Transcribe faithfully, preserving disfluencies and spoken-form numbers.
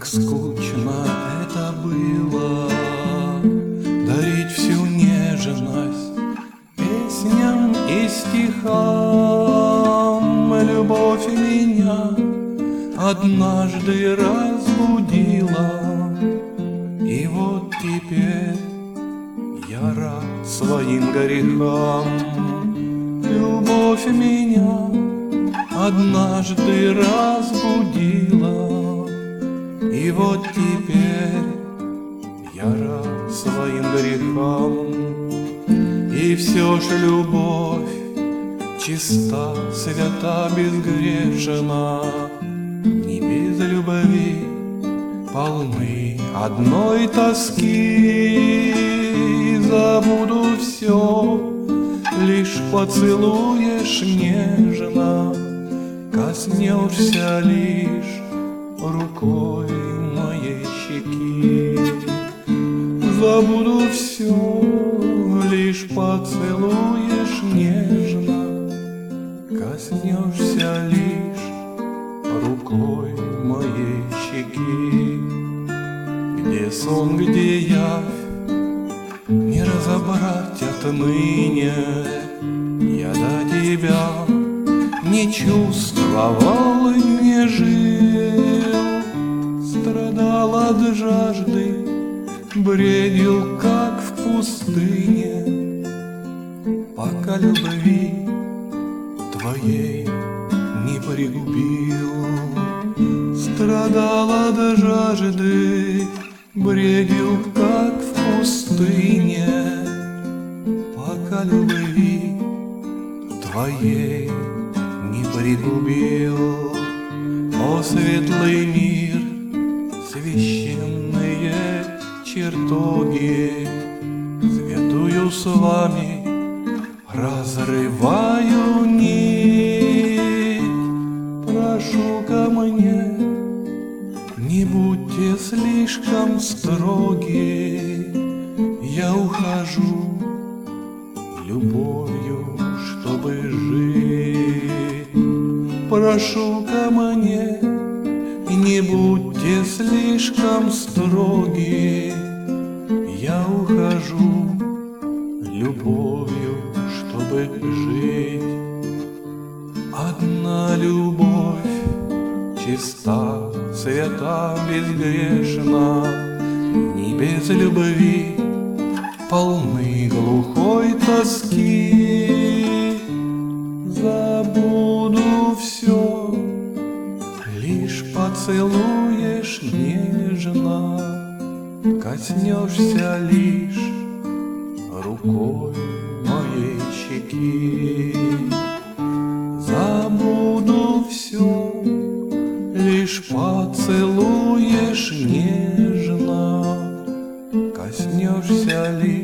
Как скучно это было, дарить всю нежность песням и стихам. Любовь меня однажды разбудила, и вот теперь я рад своим грехам. Любовь меня однажды разбудила, и вот теперь я рад своим грехам. И все ж любовь чиста, свята, безгрешна, не без любви полны одной тоски. Забуду все, лишь поцелуешь нежно, коснешься лишь рукой моей щеки. Забуду все, лишь поцелуешь нежно, коснешься лишь рукой моей щеки. Где сон, где явь, не разобрать отныне. Я до тебя не чувствовал и не жил, страдал от жажды, бредил, как в пустыне, пока любви твоей не пригубил. Страдал от жажды, бредил, как в пустыне, пока любви твоей не пригубил. О, светлый мир, священные чертоги, святую с вами разрываю нить. Прошу ко мне, не будьте слишком строги, я ухожу любовью, чтобы жить. Прошу ко мне, не будьте слишком строги, я ухожу любовью, чтобы жить. Одна любовь чиста, свята, безгрешна, не без любви полны глухой тоски. Забуду все, лишь поцелуешь нежно, коснешься лишь рукой моей щеки. Забуду все, лишь поцелуешь нежно, коснешься лишь